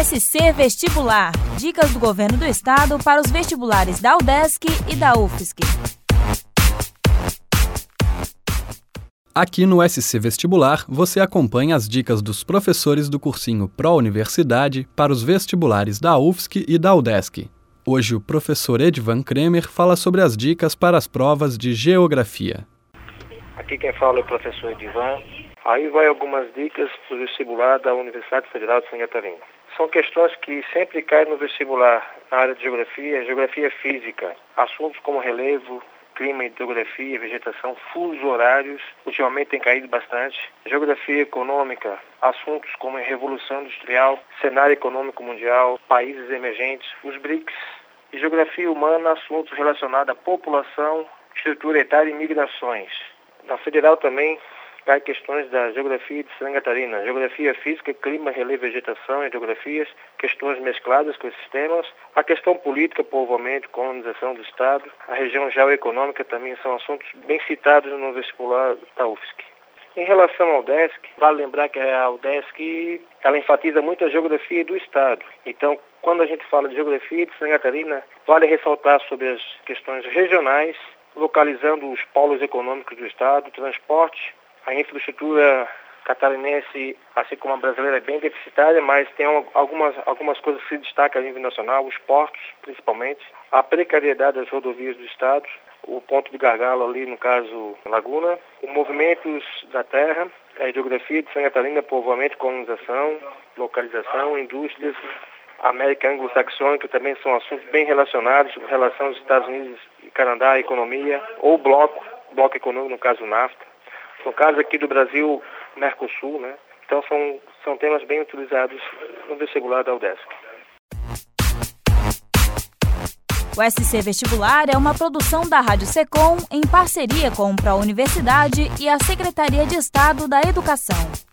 SC Vestibular. Dicas do Governo do Estado para os vestibulares da UDESC e da UFSC. Aqui no SC Vestibular, você acompanha as dicas dos professores do cursinho Pró-Universidade para os vestibulares da UFSC e da UDESC. Hoje o professor Edvan Kremer fala sobre as dicas para as provas de Geografia. Aqui quem fala é o professor Edvan. Aí vai algumas dicas para o vestibular da Universidade Federal de Santa Catarina. São questões que sempre caem no vestibular na área de geografia física, assuntos como relevo, clima, hidrografia, vegetação, fusos horários, ultimamente tem caído bastante. Geografia econômica, assuntos como revolução industrial, cenário econômico mundial, países emergentes, os BRICS. E geografia humana, assuntos relacionados à população, estrutura etária e migrações. Na federal também cai questões da geografia de Santa Catarina, geografia física, clima, relevo, vegetação, hidrografias, questões mescladas com esses temas, a questão política, povoamento, colonização do Estado, a região geoeconômica também são assuntos bem citados no vestibular da UFSC. Em relação ao UDESC, vale lembrar que a UDESC ela enfatiza muito a geografia do Estado. Então, quando a gente fala de geografia de Santa Catarina, vale ressaltar sobre as questões regionais, localizando os polos econômicos do Estado, transporte. A infraestrutura catarinense, assim como a brasileira, é bem deficitária, mas tem algumas coisas que se destacam a nível nacional, os portos, principalmente, a precariedade das rodovias do Estado, o ponto de gargalo ali, no caso, Laguna, os movimentos da terra, a hidrografia de Santa Catarina, povoamento, colonização, localização, indústrias, a América anglo-saxônica também são assuntos bem relacionados, em relação aos Estados Unidos e Canadá, economia, ou bloco econômico, no caso NAFTA. No caso aqui do Brasil, Mercosul, né? Então são temas bem utilizados no vestibular da UDESC. O SC Vestibular é uma produção da Rádio Secom em parceria com a Pró-Universidade e a Secretaria de Estado da Educação.